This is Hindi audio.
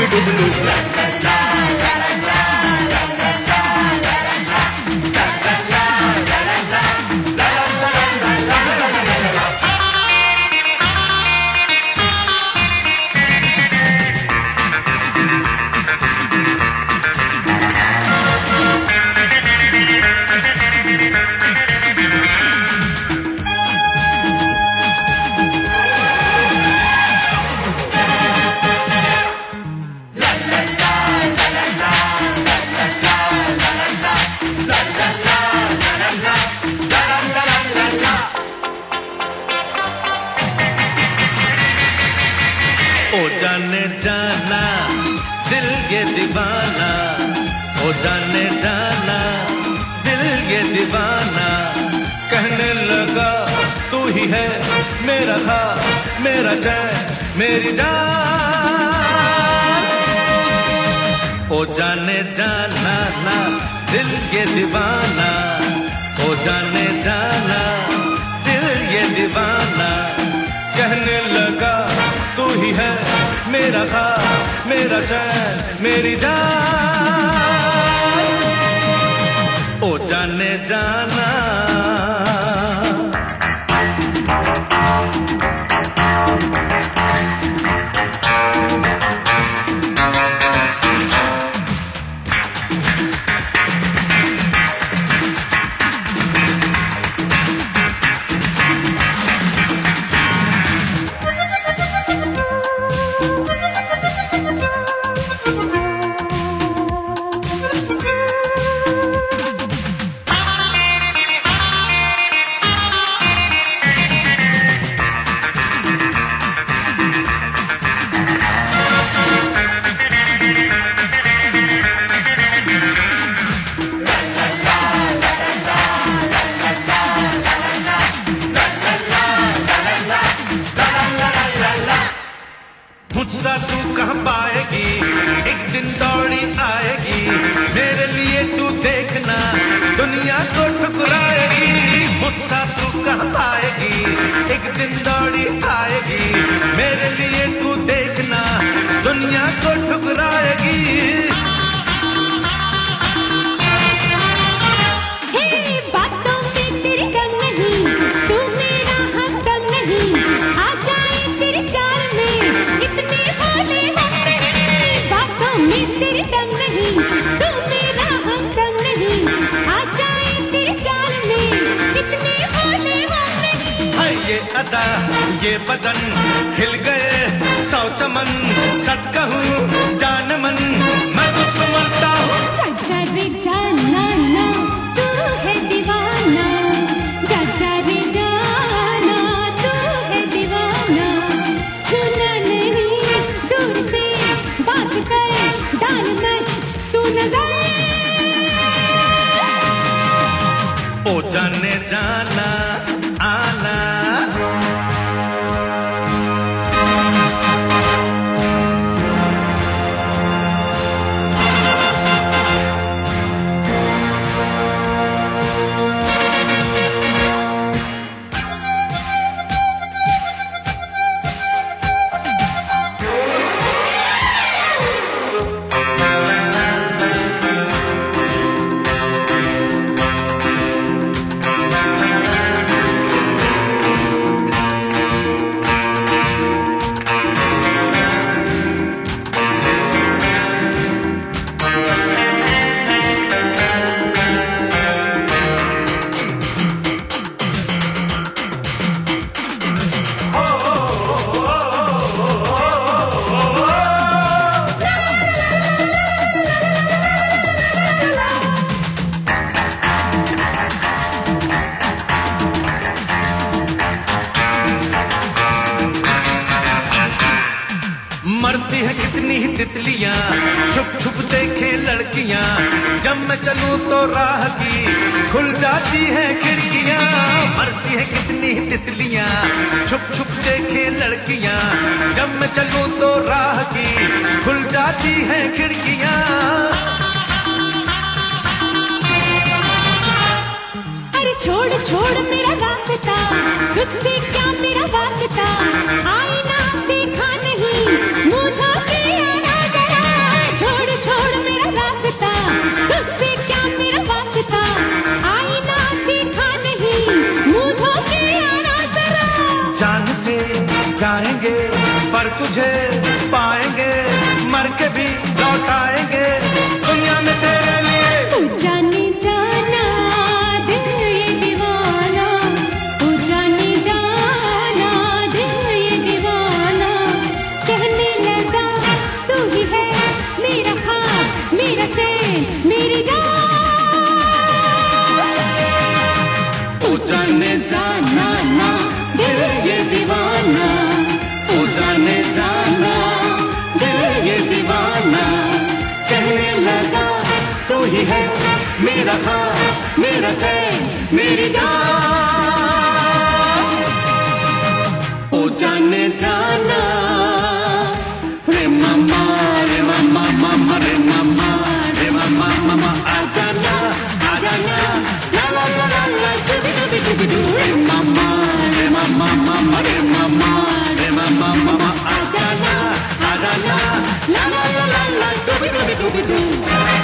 डुगलू। ओ जाने जाना दिल ये दीवाना, ओ जाने जाना दिल ये दीवाना, कहने लगा तू ही है मेरा खाब मेरा चैन मेरी जान। ओ जाने जाना ना दिल ये दीवाना, ओ जाने जाना दिल ये दीवाना, कहने लगा तू ही है मेरा खाब मेरा चैन मेरी जान। ओ जाने जाना मुझसा तू कहाँ पाएगी, एक दिन दौड़ी आएगी, मेरे लिए तू देखना दुनिया को ठुकराएगी। मुझसा तू कहाँ पाएगी, एक दिन दौड़ी आएगी, मेरे लिए तू देखना दुनिया को ठुकराएगी। ये अदा ये बदन हिल गए सौ चमन, सच कहूँ जान मन मैं तुझको मरता हूँ। जा रे जाना ना तू है दीवाना, जा रे जाना तू है दीवाना, छूना नहीं दूर से बात कर डाल मत तू नजर। ओ जाने जाना आना मरती है कितनी ही तितलियां, छुप छुप देखे लड़कियां, जब मैं चलूं तो राह की खुल जाती है खिड़कियां। मरती है कितनी ही तितलियां, छुप छुप देखे लड़कियां, जब मैं चलूं तो राह की खुल जाती है खिड़कियां। अरे छोड़ छोड़ मेरा रास्ता, तुझसे क्या मेरा वास्ता, आईना देखा नहीं मुँह धो के आना जरा। जाएंगे पर तुझे पाएंगे, मर के भी लौट आएंगे दुनिया में तेरे लिए। तू जाने जाना दिल ये दीवाना, तू जाने जाना दिल ये दीवाना, कहने लगा तू ही है मेरा ख्वाब, मेरा चैन, मेरी जान। तू जाने जाना ना दिल ये दीवाना, तू जाने जाना दिल ये दीवाना, कहने लगा तू ही है मेरा ख्वाब, मेरा चैन, मेरी जान। ओ जाने जाना रे मामा, रे मामा मामा, रे मामा, रे मामा मामा, आ जाना ला ला ला ला ला डूबी डूबी डूबी डू। रे मामा मामा, रे मामा मामा, आ जाना ला ला ला ला ला डूबी डूबी डूबी डू।